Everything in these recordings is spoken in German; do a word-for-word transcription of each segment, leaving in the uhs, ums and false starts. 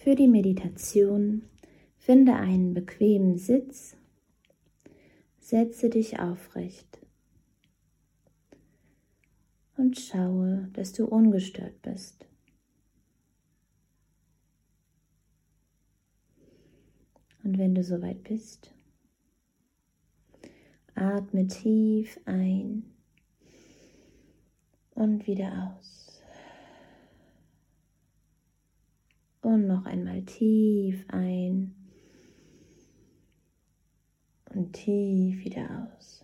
Für die Meditation finde einen bequemen Sitz, setze dich aufrecht und schaue, dass du ungestört bist. Und wenn du soweit bist, atme tief ein und wieder aus. Und noch einmal tief ein und tief wieder aus.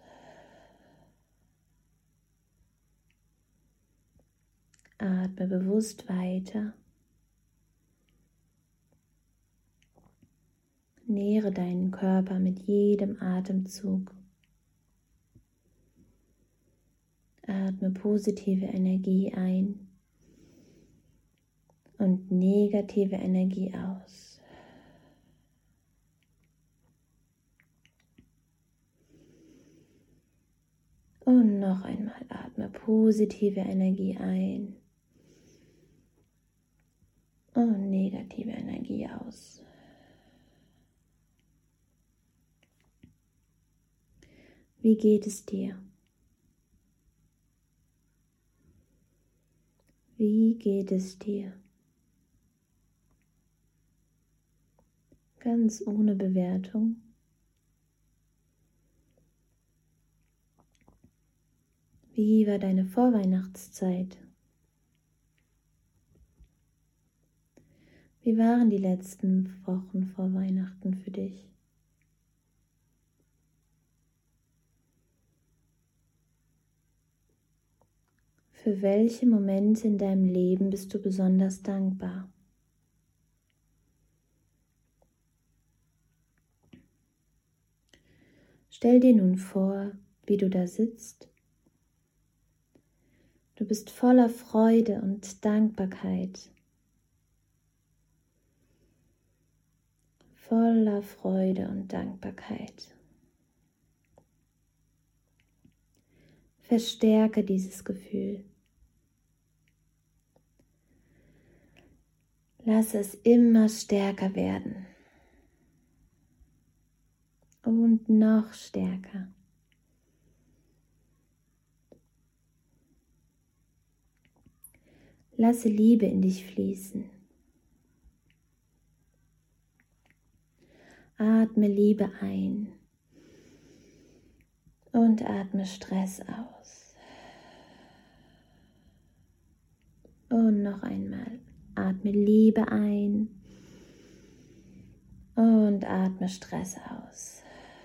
Atme bewusst weiter. Nähre deinen Körper mit jedem Atemzug. Atme positive Energie ein und negative Energie aus. Und noch einmal atme positive Energie ein und negative Energie aus. Wie geht es dir? Wie geht es dir? Ganz ohne Bewertung. Wie war deine Vorweihnachtszeit? Wie waren die letzten Wochen vor Weihnachten für dich? Für welche Momente in deinem Leben bist du besonders dankbar? Stell dir nun vor, wie du da sitzt. Du bist voller Freude und Dankbarkeit. Voller Freude und Dankbarkeit. Verstärke dieses Gefühl. Lass es immer stärker werden. Und noch stärker. Lasse Liebe in dich fließen. Atme Liebe ein und atme Stress aus. Und noch einmal. Atme Liebe ein und atme Stress aus.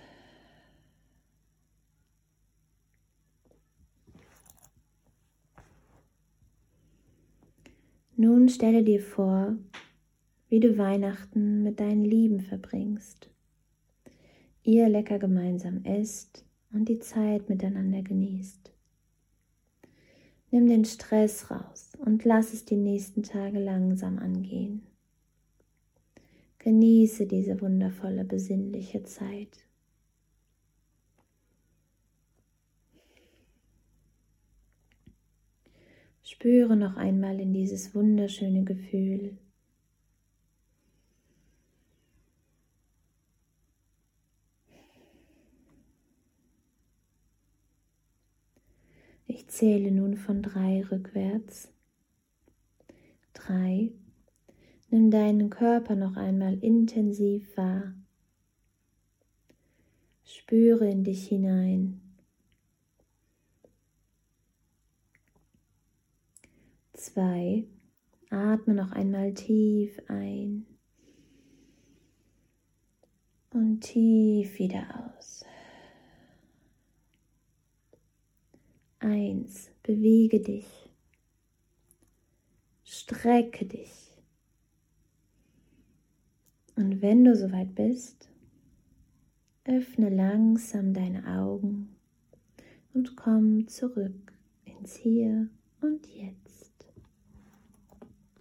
Nun stelle dir vor, wie du Weihnachten mit deinen Lieben verbringst. Ihr lecker gemeinsam esst und die Zeit miteinander genießt. Nimm den Stress raus und lass es die nächsten Tage langsam angehen. Genieße diese wundervolle, besinnliche Zeit. Spüre noch einmal in dieses wunderschöne Gefühl. Ich zähle nun von drei rückwärts. Drei. Nimm deinen Körper noch einmal intensiv wahr. Spüre in dich hinein. Zwei. Atme noch einmal tief ein und tief wieder aus. Eins. Bewege dich. Strecke dich. Und wenn du soweit bist, öffne langsam deine Augen und komm zurück ins Hier und Jetzt.